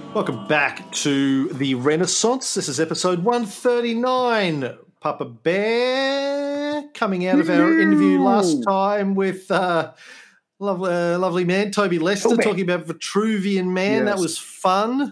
Welcome back to the Renaissance. This is episode 139. Papa Bear coming out of our interview last time with lovely man Toby Lester talking about Vitruvian Man. Yes. That was fun.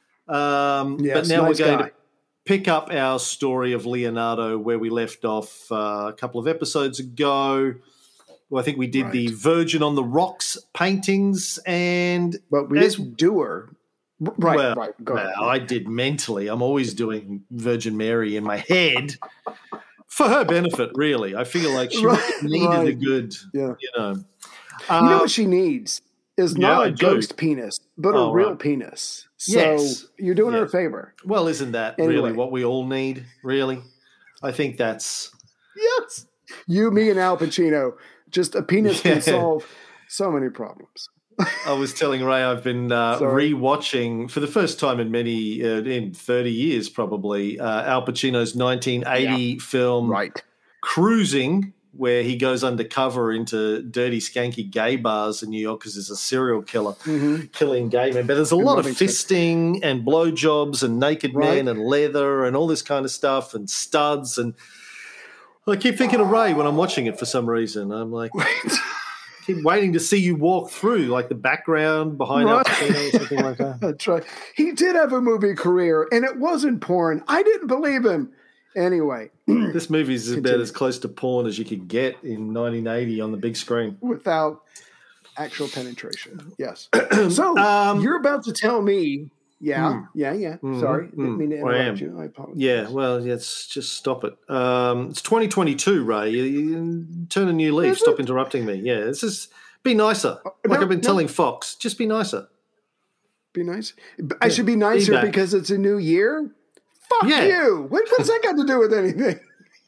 But now we're going to pick up our story of Leonardo where we left off a couple of episodes ago. Well, I think we did the Virgin on the Rocks paintings, but we didn't do her. Right. Go ahead. I did mentally. I'm always doing Virgin Mary in my head for her benefit, really. I feel like she needed a good, you know. You know what she needs is not a ghost penis, but a real penis. So you're doing her a favor. Well, isn't that really what we all need, really? I think that's... Yes. You, me, and Al Pacino. Just a penis can solve so many problems. I was telling Ray I've been rewatching for the first time in 30 years probably Al Pacino's 1980 film Cruising, where he goes undercover into dirty, skanky gay bars in New York because there's a serial killer killing gay men. But there's a lot of fisting and blowjobs and naked men and leather and all this kind of stuff and studs. And I keep thinking of Ray when I'm watching it for some reason. I'm like... keep waiting to see you walk through, like the background behind Al Pacino or something like that. That's right. He did have a movie career, and it wasn't porn. I didn't believe him. Anyway. This movie's about as close to porn as you could get in 1980 on the big screen. Without actual penetration. Yes. So, you're about to tell me... Sorry, didn't mean to interrupt you. I apologize. Yeah, well, let's just stop it. It's 2022, Ray. You turn a new leaf. Stop interrupting me. Yeah, it's just be nicer. I've been telling Fox, just be nicer. Be nice. I should be nicer because it's a new year. Fuck you. What's that got to do with anything?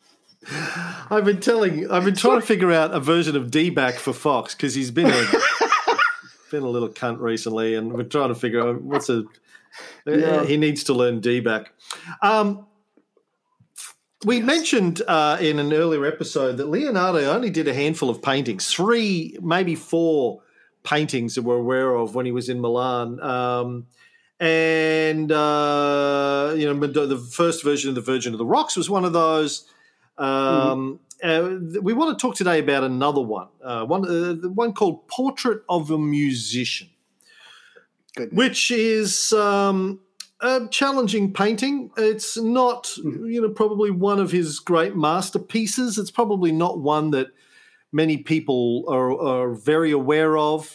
I've been trying to figure out a version of D-back for Fox because he's been a little cunt recently, and we're trying to figure out he needs to learn D-back. We mentioned in an earlier episode that Leonardo only did a handful of paintings, 3, maybe 4 paintings that we're aware of when he was in Milan. The first version of the Virgin of the Rocks was one of those. We want to talk today about another one, one called Portrait of a Musician. Goodness. Which is a challenging painting. It's not, probably one of his great masterpieces. It's probably not one that many people are very aware of.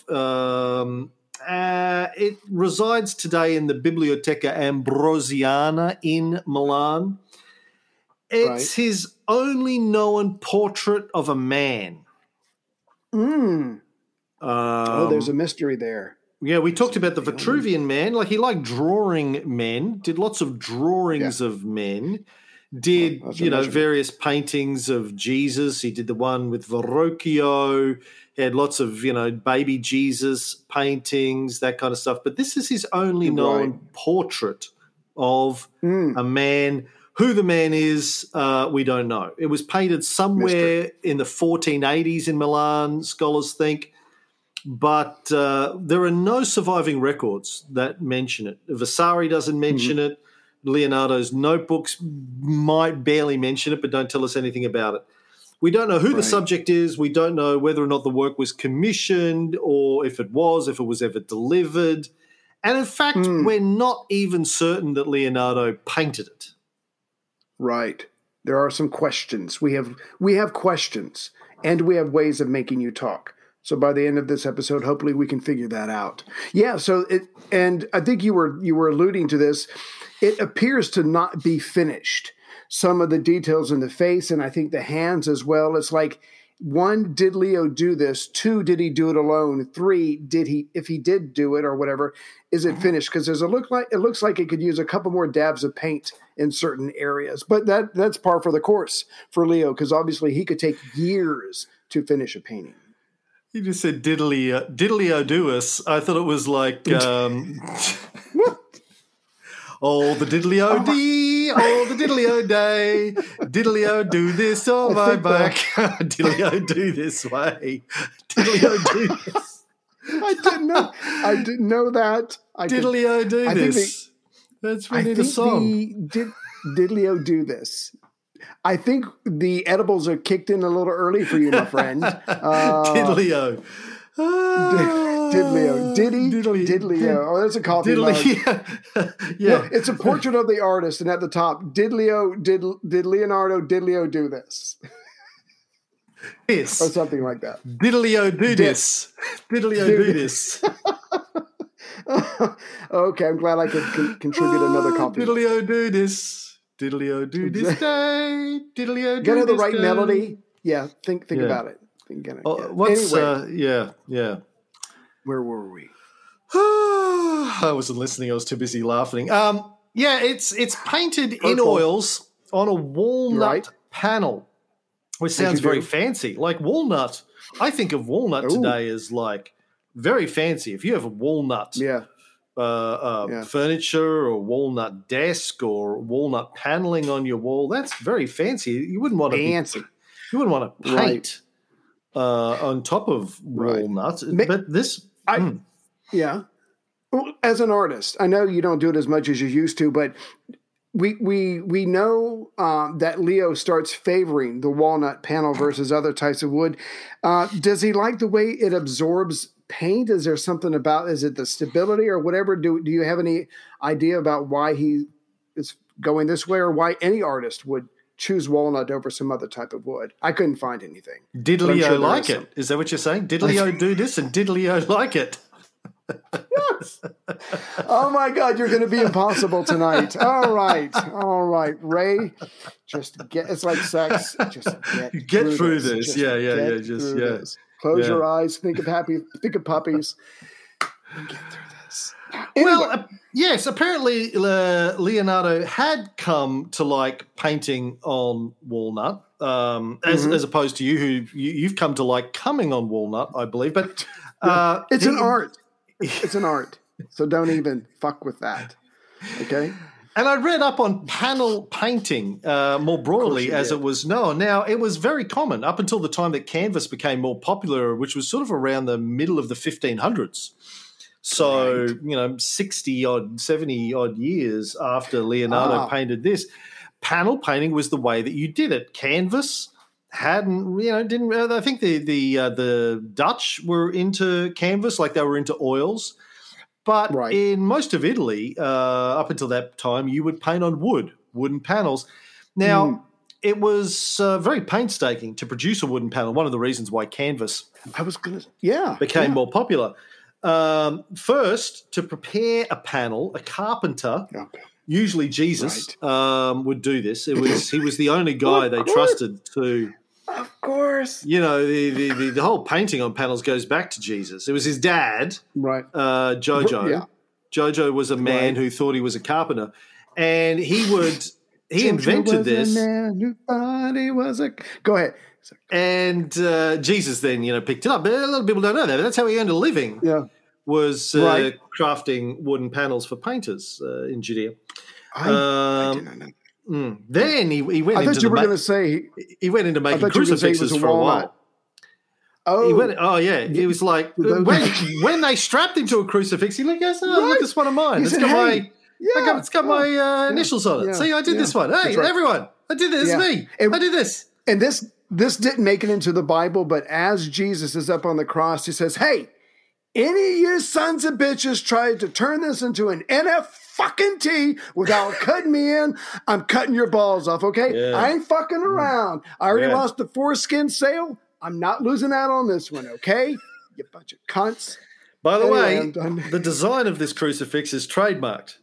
It resides today in the Biblioteca Ambrosiana in Milan. It's his only known portrait of a man. There's a mystery there. Yeah, we talked about the Vitruvian Man. Like, he liked drawing men, did lots of drawings of men, did, various paintings of Jesus. He did the one with Verrocchio. He had lots of, baby Jesus paintings, that kind of stuff. But this is his only known portrait of a man. Who the man is, we don't know. It was painted somewhere in the 1480s in Milan, scholars think. But there are no surviving records that mention it. Vasari doesn't mention it. Leonardo's notebooks might barely mention it, but don't tell us anything about it. We don't know who the subject is. We don't know whether or not the work was commissioned or if it was ever delivered. And in fact, we're not even certain that Leonardo painted it. Right. There are some questions. We have questions, and we have ways of making you talk. So by the end of this episode, hopefully we can figure that out. Yeah, and I think you were alluding to this. It appears to not be finished. Some of the details in the face, and I think the hands as well. It's like, 1, did Leo do this? 2, did he do it alone? 3, if he did do it or whatever, is it finished? Because it looks like it could use a couple more dabs of paint in certain areas. But that's par for the course for Leo, because obviously he could take years to finish a painting. You just said diddly-o do us. I thought it was like oh, the diddly-o dee, oh, the diddly-o day, diddly-o do this on my back, diddly-o do this way, diddly-o do this. I didn't know that. Diddly-o do this. That's really the song. Diddly-o do this. I think the edibles are kicked in a little early for you, my friend. Diddly-o. Diddly-o. Diddly-o. Oh, there's a coffee mug. Yeah. No, it's a portrait of the artist, and at the top, Diddly-o, did Leonardo Diddly-o do this? Yes. Or something like that. Diddly-o do this. Diddly-o do this. Okay, I'm glad I could contribute another coffee. Diddly-o do this. Diddly-o do this day. Diddly-o do Get the this right day. melody. Yeah, think about it. What's anyway, yeah. Where were we? I wasn't listening. I was too busy laughing. It's painted in oils on a walnut panel, which sounds very fancy. Like walnut. I think of walnut today as like very fancy. If you have a walnut furniture or walnut desk or walnut paneling on your wall, that's very fancy. You wouldn't want to you wouldn't want to paint on top of walnut. But this yeah. Well, as an artist, I know you don't do it as much as you used to, but we know that Leo starts favoring the walnut panel versus other types of wood. Does he like the way it absorbs paint? Is there something about, is it the stability or whatever? Do you have any idea about why he is going this way or why any artist would choose walnut over some other type of wood? I couldn't find anything. Diddly-o like it. Is that what you're saying? Diddly-o do this and diddly-o like it. Yes. Oh my God, you're going to be impossible tonight. All right, Ray. It's like sex. Just get through this. Just close your eyes. Think of puppies. And get through this. Anyway. Well, yes. Apparently, Leonardo had come to like painting on walnut, as opposed to you, who you've come to like coming on walnut, I believe. But it's an art. It's an art. So don't even fuck with that. Okay? And I read up on panel painting more broadly as it was known. Now, it was very common up until the time that canvas became more popular, which was sort of around the middle of the 1500s. So, 60-odd, 70-odd years after Leonardo painted this, panel painting was the way that you did it. Canvas didn't. I think the Dutch were into canvas, like they were into oils. But in most of Italy, up until that time, you would paint on wooden panels. Now, it was very painstaking to produce a wooden panel. One of the reasons why canvas became more popular. First, to prepare a panel, a carpenter, usually Jesus, would do this. He was the only guy they trusted to. Of course. The whole painting on panels goes back to Jesus. It was his dad, Jojo. Yeah. Jojo was a man who thought he was a carpenter, and he invented this. A man who thought he was a. Go ahead. And Jesus then, picked it up. But a lot of people don't know that. But that's how he earned a living. Yeah. Was crafting wooden panels for painters in Judea. I didn't know. Then he went. I thought you were going to say he went into making crucifixes for a while. Oh, It was like when they strapped him to a crucifix, he goes, look, this one of mine. It's got my initials on it. See, I did this one. Hey, everyone, I did this. It's me. I did this. And this didn't make it into the Bible, but as Jesus is up on the cross, he says, "Hey, any of you sons of bitches tried to turn this into an NFT without cutting me in, I'm cutting your balls off, okay? Yeah. I ain't fucking around. I already lost the foreskin sale. I'm not losing out on this one, okay? You bunch of cunts." By the way, the design of this crucifix is trademarked.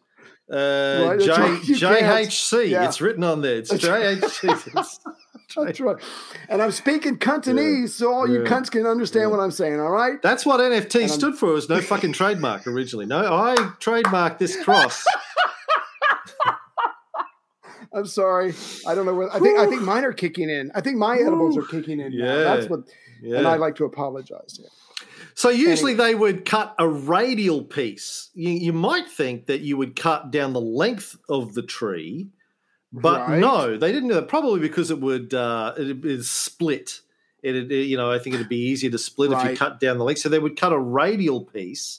JHC. Yeah. It's written on there. It's JHC. That's right. And I'm speaking Cantonese, so all you cunts can understand what I'm saying, all right? That's what NFT stood for. It was no fucking trademark originally. No, I trademarked this cross. I'm sorry. I don't know what I think mine are kicking in. I think my edibles are kicking in now. That's what and I'd like to apologize. Yeah. So usually they would cut a radial piece. You might think that you would cut down the length of the tree. But no, they didn't do that. Probably because it would split I think it'd be easier to split if you cut down the length. So they would cut a radial piece,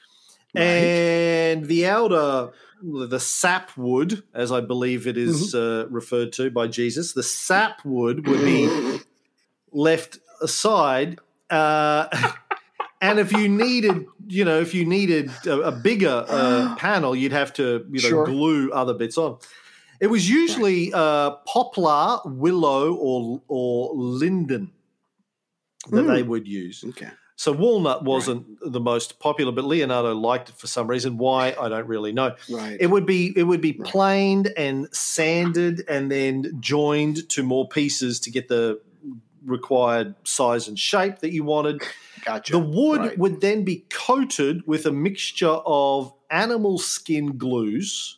and the outer, the sapwood, as I believe it is referred to by Jesus, the sapwood would be left aside. And if you needed, a bigger panel, you'd have to, glue other bits on. It was usually poplar, willow, or linden that they would use. Okay. So walnut wasn't the most popular, but Leonardo liked it for some reason. Why, I don't really know. Right. It would be planed and sanded and then joined to more pieces to get the required size and shape that you wanted. Gotcha. The wood would then be coated with a mixture of animal skin glues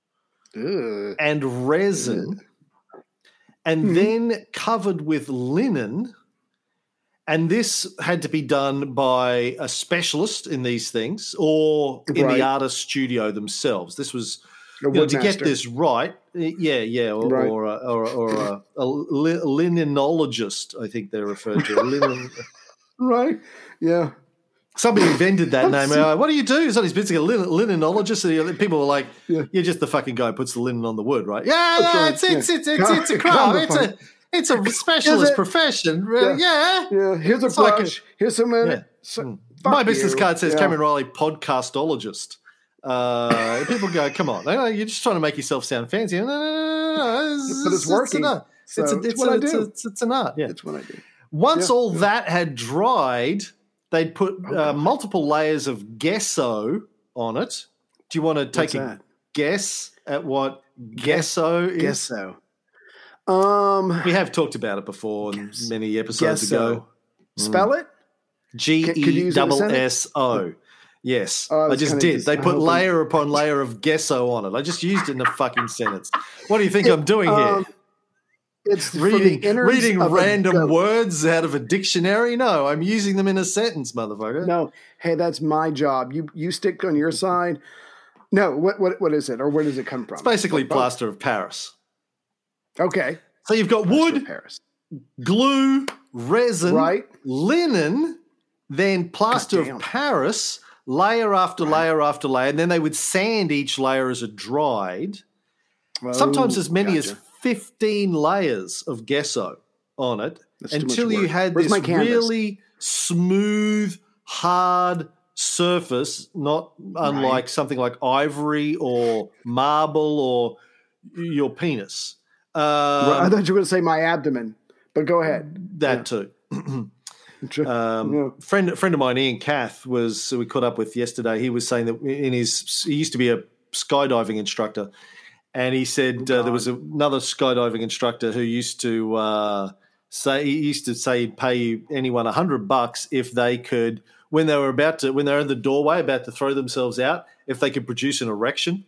and resin, and then covered with linen. And this had to be done by a specialist in these things or in the artist studio themselves. This was to get this right. Or a linenologist, I think they're referred to. Right. Yeah. Somebody invented that name. What do you do? It's on his basically a linenologist. And people were like, "You're just the fucking guy who puts the linen on the wood, right?" Yeah, it's a craft. It's a specialist profession. Yeah. Here's a brush. Here's some linen. My business card says Cameron Riley, podcastologist. People go, "Come on, you're just trying to make yourself sound fancy." No. But it's working. It's an art. Yeah, it's what I do. Once all that had dried, they'd put multiple layers of gesso on it. Do you want to take a guess at what gesso is? Gesso. We have talked about it before many episodes ago. Spell it? Gesso. Yes, I just did. They put layer upon layer of gesso on it. I just used it in a fucking sentence. What do you think I'm doing here? It's reading random words out of a dictionary? No, I'm using them in a sentence, motherfucker. No, hey, that's my job. You stick on your side. No, what is it, or where does it come from? It's basically plaster of Paris. Okay. So you've got wood, glue, resin, linen, then plaster of Paris, layer after layer after layer, and then they would sand each layer as it dried. Sometimes as many as 15 layers of gesso on it until you had this really smooth, hard surface, not unlike something like ivory or marble or your penis. I thought you were going to say my abdomen, but go ahead. That too. Friend of mine, Ian Cath, we caught up with yesterday. He was saying that he used to be a skydiving instructor. And he said there was another skydiving instructor who used to say he'd pay anyone $100 if they could, when they're in the doorway about to throw themselves out, if they could produce an erection.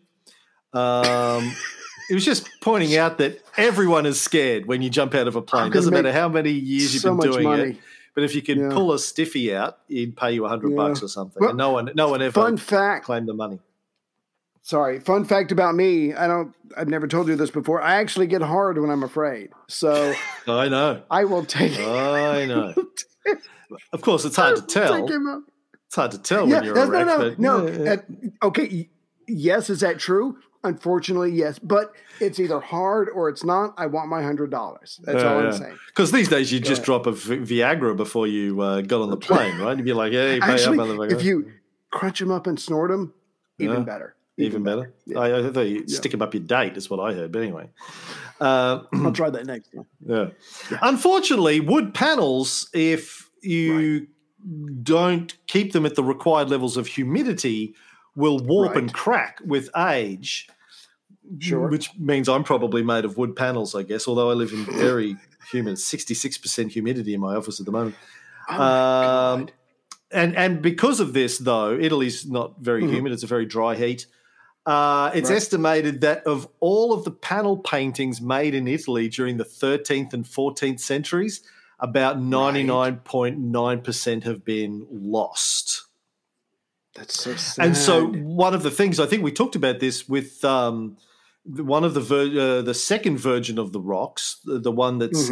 It was just pointing out that everyone is scared when you jump out of a plane. Doesn't matter how many years you've been doing it. But if you could pull a stiffy out, he'd pay you $100 or something. Well, and no one ever claimed the money. Sorry, fun fact about me. I've never told you this before. I actually get hard when I'm afraid. So I know. I will take I know. Of course, it's hard to tell. It's hard to tell when you're erect. No. Okay. Yes, is that true? Unfortunately, yes. But it's either hard or it's not. I want my $100. That's all I'm saying. Because these days you just drop a Viagra before you got on the plane, right? You'd be like, "Hey, pay up, motherfucker." If you crunch them up and snort them, even better. Even better. Yeah. I thought you stick them up your date is what I heard. But anyway. I'll try that next time. Yeah. Unfortunately, wood panels, if you don't keep them at the required levels of humidity, will warp and crack with age. Sure. Which means I'm probably made of wood panels, I guess, although I live in very humid, 66% humidity in my office at the moment. Oh, my God. And because of this, though, Italy's not very humid. It's a very dry heat. It's estimated that of all of the panel paintings made in Italy during the 13th and 14th centuries, about 99.9% have been lost. That's so sad. And so one of the things, I think we talked about this with one of the second Virgin of the Rocks, the one that's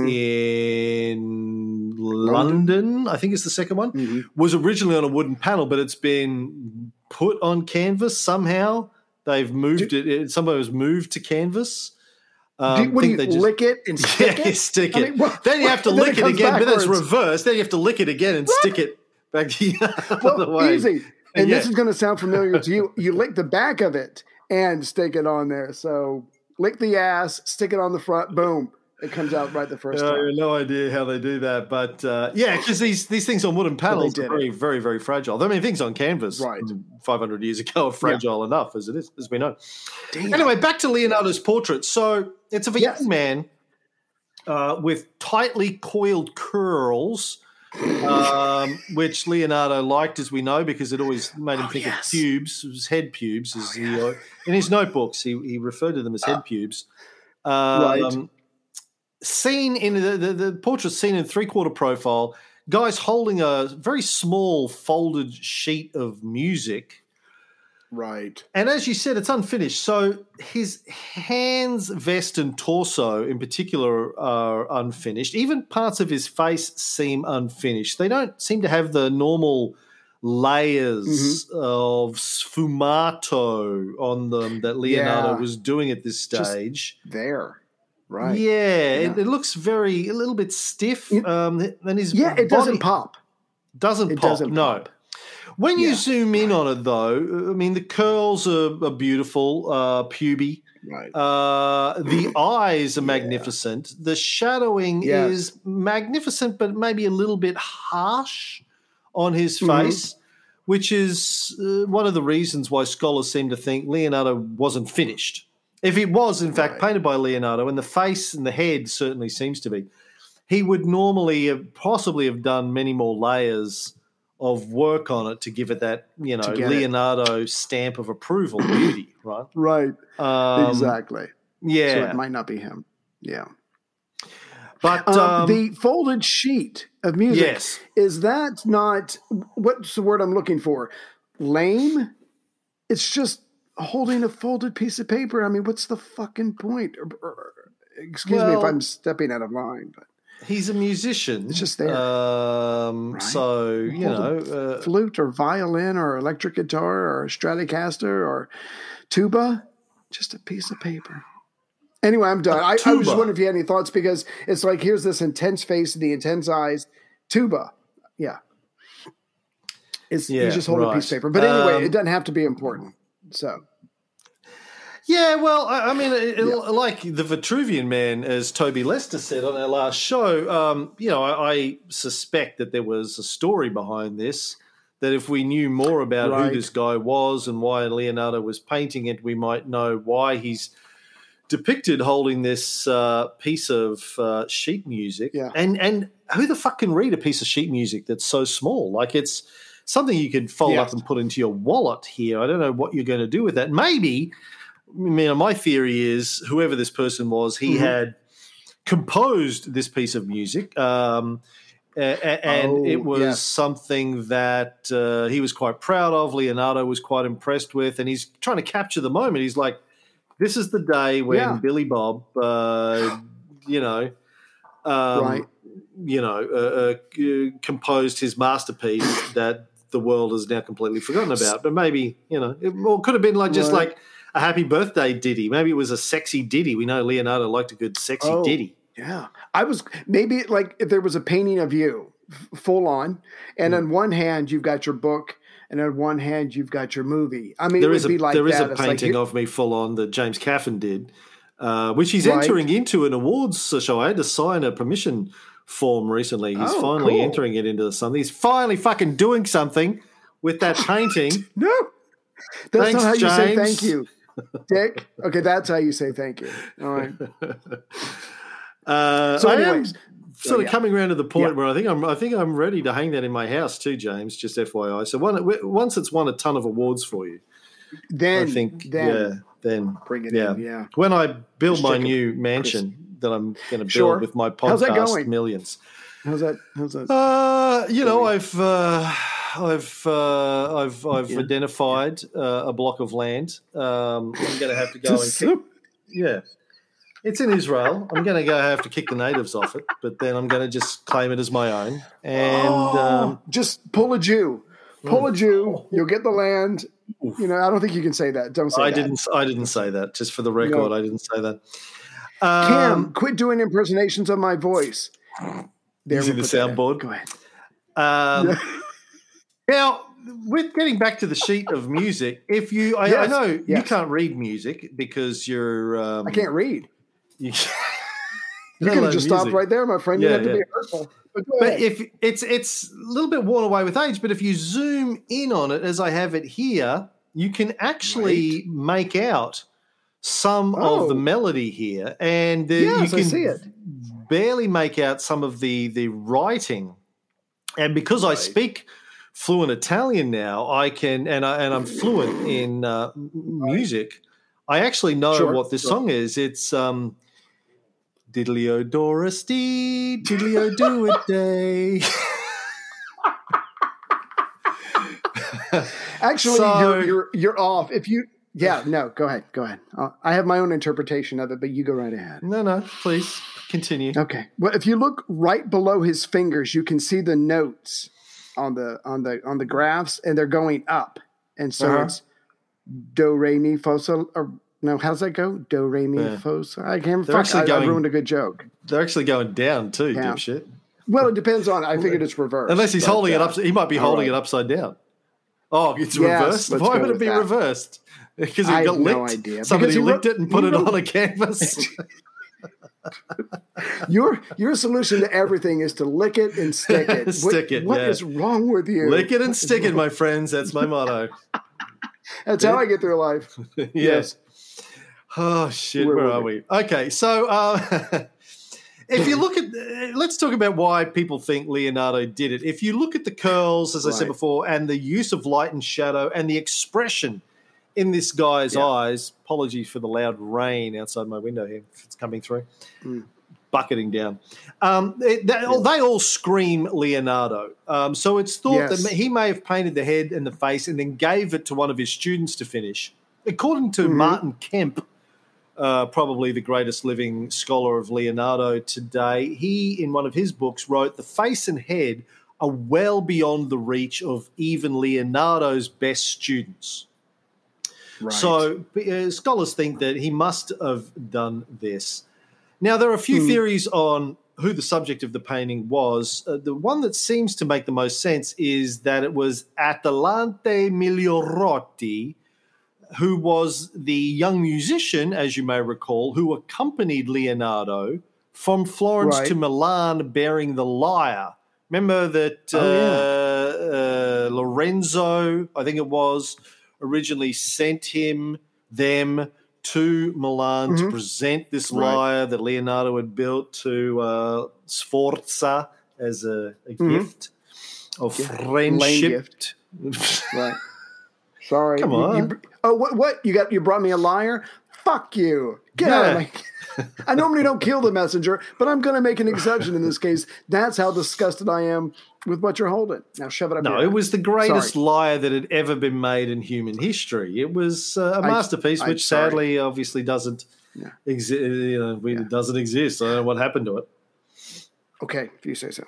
in London, I think is the second one, was originally on a wooden panel, but it's been put on canvas somehow. They've moved it. Somebody was moved to canvas. What do you lick it and stick it? Stick it. Then you have to lick it again, but that's reversed. Then you have to lick it again and stick it back the way. Easy. And this is going to sound familiar to you. You lick the back of it and stick it on there. So lick the ass, stick it on the front, boom. It comes out right the first time. I have no idea how they do that. But, because these things on wooden panels are very, very, very fragile. I mean, things on canvas 500 years ago are fragile enough as it is, as we know. Damn. Anyway, back to Leonardo's portrait. So it's of a young man with tightly coiled curls, which Leonardo liked, as we know, because it always made him think of pubes. It was head pubes. As in his notebooks, he referred to them as head pubes. Seen in the portrait, seen in 3/4 profile, guy's holding a very small folded sheet of music. Right. And as you said, it's unfinished. So his hands, vest, and torso in particular are unfinished. Even parts of his face seem unfinished. They don't seem to have the normal layers of sfumato on them that Leonardo was doing at this stage. Just there. Right. Yeah. It looks a little bit stiff. And his body it doesn't pop. Doesn't pop. When you zoom in on it, though, I mean, the curls are beautiful, puby. Right. The eyes are magnificent. The shadowing is magnificent, but maybe a little bit harsh on his face, which is one of the reasons why scholars seem to think Leonardo wasn't finished. If it was, in fact, painted by Leonardo, and the face and the head certainly seems to be, he would normally possibly have done many more layers of work on it to give it that, Leonardo stamp of approval, beauty, right? Right. Exactly. Yeah. So it might not be him. Yeah. But the folded sheet of music, is that not, what's the word I'm looking for? Lame? It's just holding a folded piece of paper. I mean, what's the fucking point? Excuse me if I'm stepping out of line, but he's a musician. It's just there. Right? So, flute or violin or electric guitar or Stratocaster or tuba, just a piece of paper. Anyway, I'm done. I was just wondering if you had any thoughts, because it's like, here's this intense face and the intense eyes. Tuba. Yeah. He's just holding a piece of paper. But anyway, it doesn't have to be important. So, yeah, well, I mean, like the Vitruvian Man, as Toby Lester said on our last show, I suspect that there was a story behind this, that if we knew more about who this guy was and why Leonardo was painting it, we might know why he's depicted holding this piece of sheet music. Yeah. And who the fuck can read a piece of sheet music that's so small? Like, it's something you could fold up and put into your wallet here. I don't know what you're going to do with that. Maybe, my theory is whoever this person was, he had composed this piece of music, and it was something that he was quite proud of. Leonardo was quite impressed with, and he's trying to capture the moment. He's like, this is the day when Billy Bob, composed his masterpiece that the world has now completely forgotten about. But maybe, it could have been like just like a happy birthday ditty. Maybe it was a sexy ditty. We know Leonardo liked a good sexy ditty. Yeah. Maybe like if there was a painting of you full on, and on one hand you've got your book, and on one hand you've got your movie. I mean, there is a painting of me full on that James Caffin did, which he's entering into an awards show. I had to sign a permission form recently. He's finally entering it into something. He's finally fucking doing something with that painting. No, that's not how you say thank you, Dick. Okay, that's how you say thank you. All right. So anyways, I am coming around to the point where I think I'm ready to hang that in my house too, James. Just FYI. So once it's won a ton of awards for you, then then bring it in. Yeah. When I build my new mansion that I'm going to build with my podcast millions. How's that? I've identified a block of land. I'm going to have to go Yeah. It's in Israel. I'm going to have to kick the natives off it, but then I'm going to just claim it as my own. And just pull a Jew. Pull a Jew. You'll get the land. Oof. I don't think you can say that. Don't say that. I didn't say that. Just for the record, no. I didn't say that. Cam, quit doing impersonations of my voice. Using the soundboard. Go ahead. Now, with getting back to the sheet of music, I know you can't read music because you're. I can't read. You could have just stopped right there, my friend. You have to be hurtful. But if it's a little bit worn away with age, but if you zoom in on it, as I have it here, you can actually make out some of the melody here, and you can see it. Barely make out some of the writing. And because I speak fluent Italian now, I can, and I'm fluent in music. I actually know what this song is. It's Diddly-o Doris Dee, diddly-o do it day. Actually, you're off. If you go ahead. I have my own interpretation of it, but you go right ahead. No, please continue. Okay. Well, if you look right below his fingers, you can see the notes on the graphs, and they're going up, and so it's do re mi fa sol. No, how's that go? Do, re, mi, fa, sol. I can't. I ruined a good joke. They're actually going down too, dipshit. Well, it depends on. I figured it's reversed. Unless he's holding it up. He might be holding it upside down. Oh, it's reversed. Why would it be reversed? Because he got licked. No idea. Somebody licked it and put it on a canvas. Your solution to everything is to lick it and stick it. What is wrong with you? Lick it and stick it, my friends. That's my motto. That's how I get through life. Yes. Oh, shit. Where are we? Okay. So if you look at – let's talk about why people think Leonardo did it. If you look at the curls, as I said before, and the use of light and shadow and the expression in this guy's eyes – apologies for the loud rain outside my window here. It's coming through. Bucketing down. They all scream Leonardo. So it's thought that he may have painted the head and the face and then gave it to one of his students to finish. According to Martin Kemp, probably the greatest living scholar of Leonardo today, he, in one of his books, wrote, the face and head are well beyond the reach of even Leonardo's best students. Right. So scholars think that he must have done this. Now, there are a few theories on who the subject of the painting was. The one that seems to make the most sense is that it was Atlante Migliorotti, who was the young musician, as you may recall, who accompanied Leonardo from Florence to Milan bearing the lyre. Remember that Lorenzo, I think it was, originally sent them to Milan to present this lyre that Leonardo had built to Sforza as a gift of friendship. Right. Sorry. Come on. What? You brought me a lyre? Fuck you. Get out of my... I normally don't kill the messenger, but I'm going to make an exception in this case. That's how disgusted I am with what you're holding. Now shove it up. No, it was the greatest lyre that had ever been made in human history. It was a masterpiece, which sadly, obviously, doesn't exist. It doesn't exist. I don't know what happened to it. Okay, if you say so.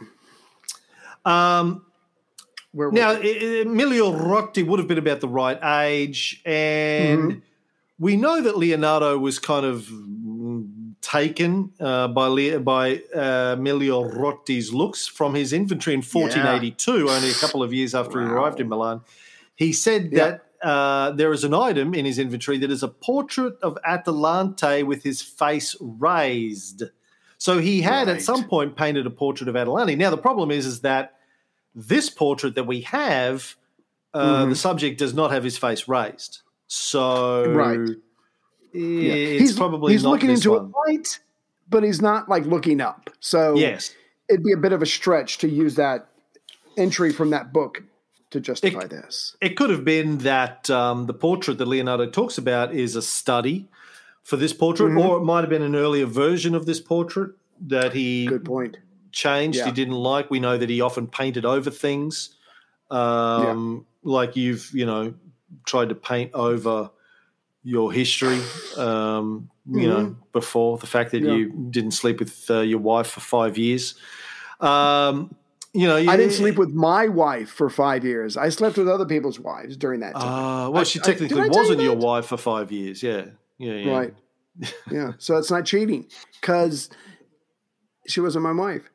Migliorotti would have been about the right age, and we know that Leonardo was kind of taken by Migliorotti's looks from his inventory in 1482, only a couple of years after he arrived in Milan. He said that there is an item in his inventory that is a portrait of Atalante with his face raised. So he had at some point painted a portrait of Atalante. Now, the problem is that this portrait that we have, the subject does not have his face raised. So he's probably he's not looking this into one. a light, but he's not like looking up. So it'd be a bit of a stretch to use that entry from that book to justify this. It could have been that the portrait that Leonardo talks about is a study for this portrait, or it might have been an earlier version of this portrait that he changed. He didn't like. We know that he often painted over things, like you've tried to paint over your history, you know, before the fact that you didn't sleep with your wife for 5 years. You know, I didn't sleep with my wife for 5 years. I slept with other people's wives during that time. Well, she technically wasn't your wife for 5 years. Yeah. Right. Yeah. So it's not cheating because she wasn't my wife.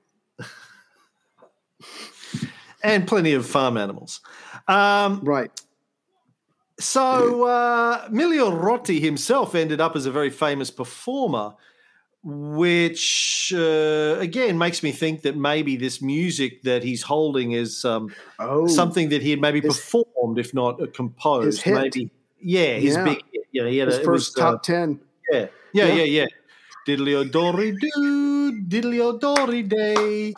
And plenty of farm animals. Right. So Milio Rotti himself ended up as a very famous performer, which, again, makes me think that maybe this music that he's holding is something that he had maybe performed, if not composed. His hit. Maybe, his big hit. Yeah, he had his first top 10. Yeah. Diddly-o-dory-doo, diddly-o-dory day.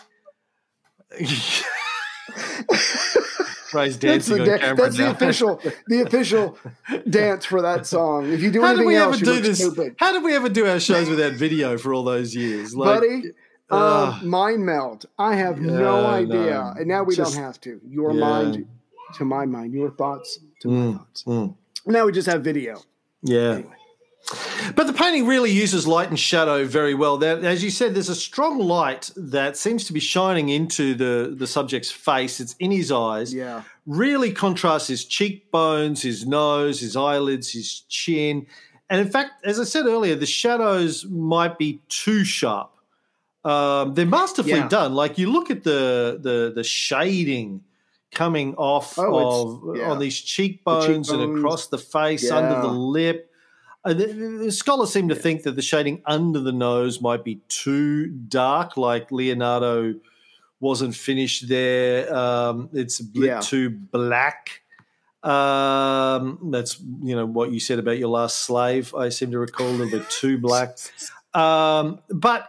Ray's dancing on camera. That's the official dance for that song. If you do anything else, you look stupid. How did we ever do our shows without video for all those years? Buddy, mind meld. I have no idea. No. And now we don't have to. Your mind to my mind. Your thoughts to my thoughts. Now we just have video. Yeah. Anyway. But the painting really uses light and shadow very well. As you said, there's a strong light that seems to be shining into the subject's face. It's in his eyes. Yeah. Really contrasts his cheekbones, his nose, his eyelids, his chin. And in fact, as I said earlier, the shadows might be too sharp. They're masterfully done. Like you look at the shading coming off on these cheekbones and across the face, under the lip. The scholars seem to think that the shading under the nose might be too dark, like Leonardo wasn't finished there. It's a bit too black. That's, what you said about your last slave, I seem to recall, a little bit too black. But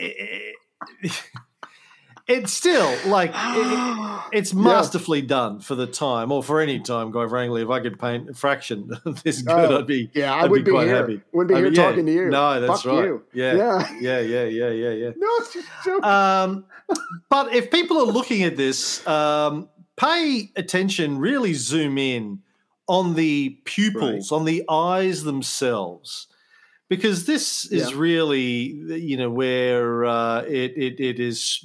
it's still like it's masterfully done for the time, or for any time. Quite frankly, if I could paint a fraction this good, I'd be quite happy. Wouldn't be here talking to you. No, that's Fuck right. You. Yeah. No, it's just joking. But if people are looking at this, pay attention. Really zoom in on the pupils, on the eyes themselves. Because this is really, where it is,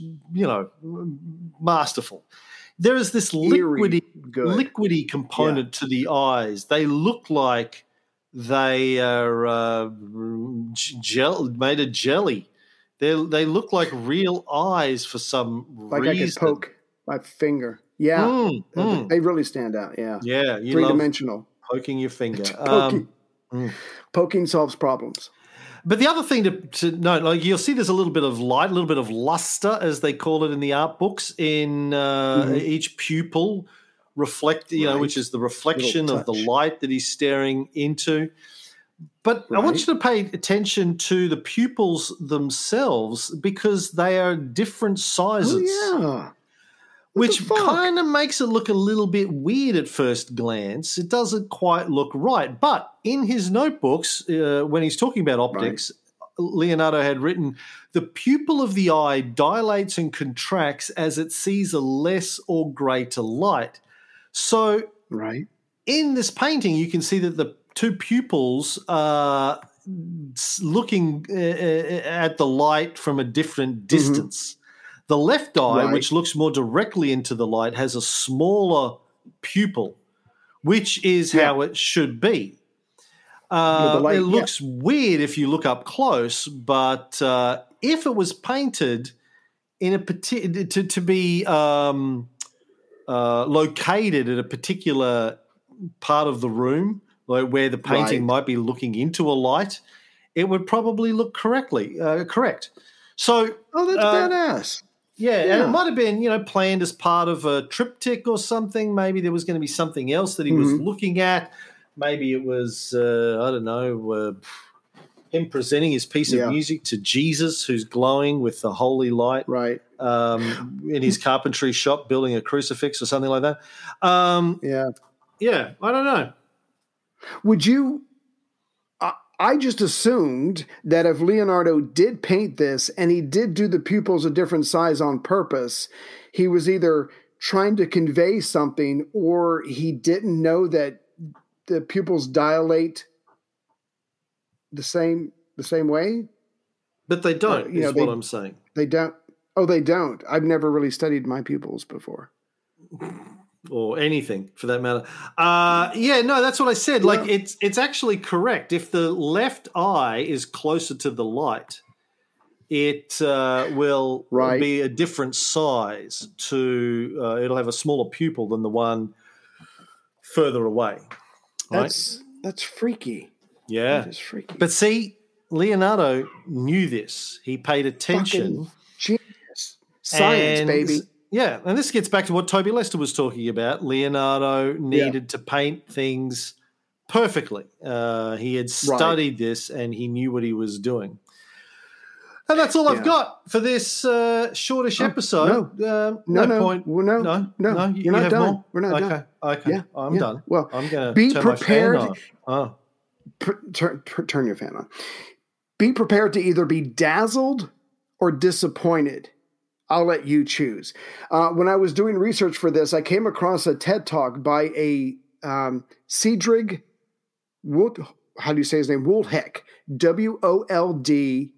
masterful. There is this liquidy component to the eyes. They look like they are made of jelly. They look like real eyes for some reason. Like I could poke my finger. Yeah, they really stand out. Yeah, yeah, you 3-dimensional. Poking your finger. Poking solves problems. But the other thing to note, like you'll see there's a little bit of light, a little bit of luster, as they call it in the art books, in each pupil, which is the reflection of the light that he's staring into. But I want you to pay attention to the pupils themselves because they are different sizes. Oh, yeah. Which kind of makes it look a little bit weird at first glance. It doesn't quite look right. But in his notebooks, when he's talking about optics, Leonardo had written, the pupil of the eye dilates and contracts as it sees a less or greater light. So in this painting, you can see that the two pupils are looking at the light from a different distance. The left eye, which looks more directly into the light, has a smaller pupil, which is how it should be. It looks weird if you look up close, but if it was painted in a to be located at a particular part of the room, like where the painting might be looking into a light, it would probably look correct. So, that's badass. Yeah, and it might have been, planned as part of a triptych or something. Maybe there was going to be something else that he was looking at. Maybe it was, him presenting his piece of music to Jesus, who's glowing with the holy light. Right. In his carpentry shop, building a crucifix or something like that. Yeah, I don't know. Would you... I just assumed that if Leonardo did paint this and he did do the pupils a different size on purpose, he was either trying to convey something or he didn't know that the pupils dilate the same way? But they don't, is what I'm saying. They don't. Oh, they don't. I've never really studied my pupils before. Or anything for that matter. No, that's what I said. Yeah. Like it's actually correct. If the left eye is closer to the light, it will be a different size to it'll have a smaller pupil than the one further away. Right? That's freaky. Yeah. That is freaky. But see, Leonardo knew this. He paid attention. Fucking genius. Science, baby. Yeah, and this gets back to what Toby Lester was talking about. Leonardo needed to paint things perfectly. He had studied this and he knew what he was doing. And that's all I've got for this shortish episode. No. Point. No. You're not done. More? We're not done. Okay. Yeah. I'm done. Well, I'm going to be turn prepared. My fan on. Turn your fan on. Be prepared to either be dazzled or disappointed. I'll let you choose. When I was doing research for this, I came across a TED Talk by a Cedric Wold. How do you say his name? Woldhek. Woldhek.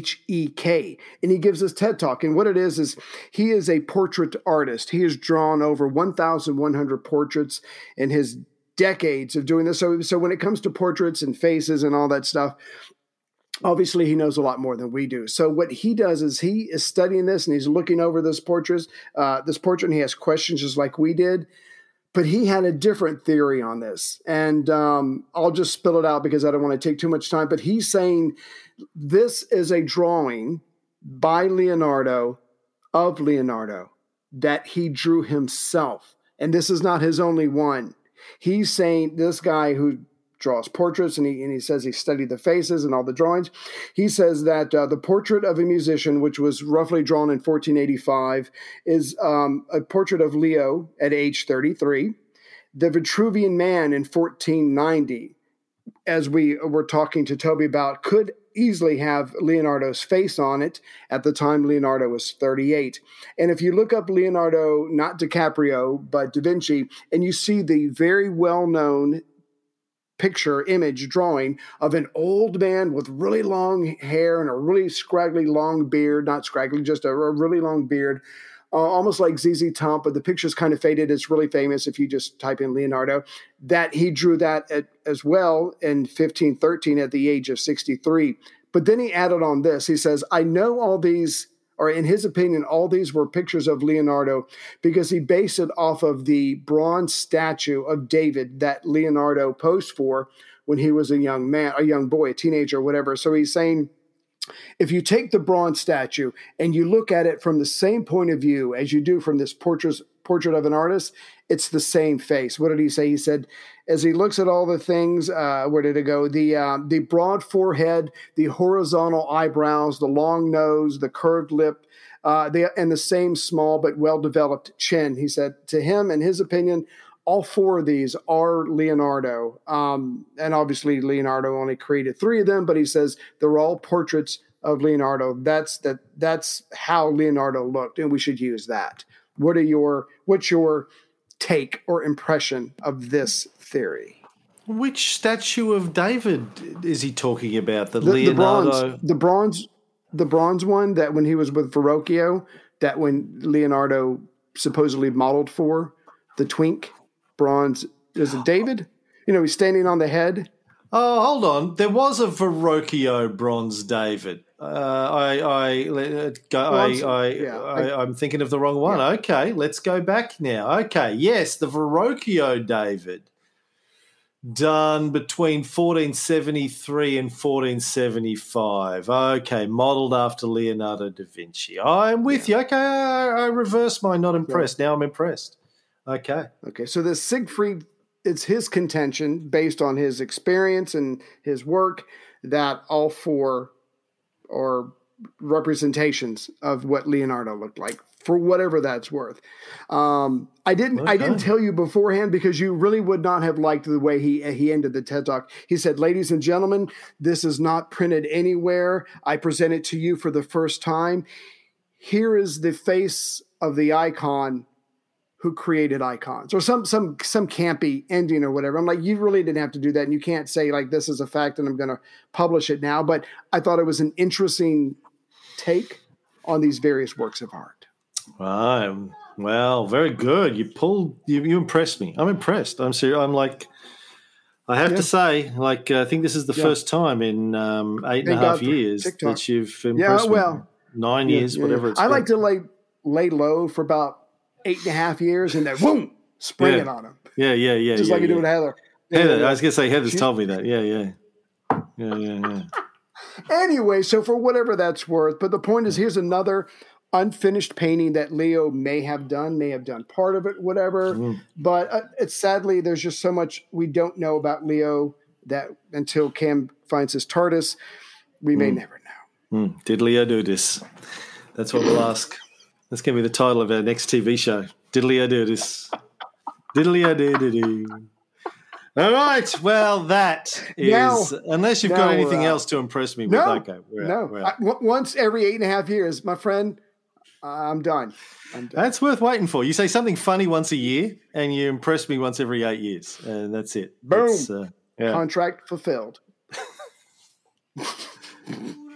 And he gives this TED Talk. And what it is he is a portrait artist. He has drawn over 1,100 portraits in his decades of doing this. So when it comes to portraits and faces and all that stuff, obviously, he knows a lot more than we do. So what he does is he is studying this and he's looking over this portrait, and he has questions just like we did. But he had a different theory on this. And I'll just spill it out because I don't want to take too much time. But he's saying this is a drawing by Leonardo of Leonardo that he drew himself. And this is not his only one. He's saying this guy who draws portraits, and he says he studied the faces and all the drawings. He says that the portrait of a musician, which was roughly drawn in 1485, is a portrait of Leo at age 33. The Vitruvian Man in 1490, as we were talking to Toby about, could easily have Leonardo's face on it. At the time, Leonardo was 38. And if you look up Leonardo, not DiCaprio, but Da Vinci, and you see the very well-known image drawing of an old man with really long hair and a really scraggly long beard, not scraggly, just a really long beard, almost like ZZ Top, but the picture's kind of faded. It's really famous if you just type in Leonardo, that he drew that as well in 1513 at the age of 63. But then he added on this. He says, I know all these, or in his opinion, all these were pictures of Leonardo because he based it off of the bronze statue of David that Leonardo posed for when he was a young man, a young boy, a teenager, whatever. So he's saying, if you take the bronze statue and you look at it from the same point of view as you do from this portrait of an artist, it's the same face. What did he say? He said, as he looks at all the things, where did it go? The broad forehead, the horizontal eyebrows, the long nose, the curved lip, and the same small but well-developed chin. He said, to him, in his opinion, all four of these are Leonardo. And obviously Leonardo only created 3 of them, but he says they're all portraits of Leonardo. That's how Leonardo looked, and we should use that. What's your take or impression of this theory? Which statue of David is he talking about? Leonardo, the bronze one that when he was with Verrocchio, that when Leonardo supposedly modeled for the twink bronze. Is it David? He's standing on the head. Oh, hold on. There was a Verrocchio bronze David. I'm thinking of the wrong one. Yeah. Okay, let's go back now. Okay, yes, the Verrocchio David, done between 1473 and 1475. Okay, modeled after Leonardo da Vinci. I'm with you. Okay, I reversed my not impressed. Now I'm impressed. Okay. So this Siegfried, it's his contention based on his experience and his work that all 4 are representations of what Leonardo looked like, for whatever that's worth. I didn't tell you beforehand because you really would not have liked the way he ended the TED Talk. He said, ladies and gentlemen, this is not printed anywhere. I present it to you for the first time. Here is the face of the icon who created icons, or some campy ending or whatever. I'm like, you really didn't have to do that, and you can't say like this is a fact and I'm going to publish it now. But I thought it was an interesting take on these various works of art. Well, very good. You impressed me. I'm impressed. I'm serious. I'm like, I have to say, like, I think this is the first time in 8.5 years that you've impressed me. 9 years, whatever it's been. I like to lay low for about 8.5 years and then boom, spring it on them. Yeah. Just like you do with Heather. Heather, I was going to say Heather's told me that. Yeah. Anyway, so for whatever that's worth, but the point is, here's another unfinished painting that Leo may have done part of it, whatever. But it's sadly, there's just so much we don't know about Leo that until Cam finds his TARDIS, we may never know. Did Leo do this? That's what we'll ask. That's going to be the title of our next TV show. Did Leo do this? Did Leo do? All right. Well, that is, unless you've got anything else to impress me with. Okay. We're out. Once every 8.5 years, my friend, I'm done. That's worth waiting for. You say something funny once a year and you impress me once every 8 years. And that's it. Boom. Contract fulfilled.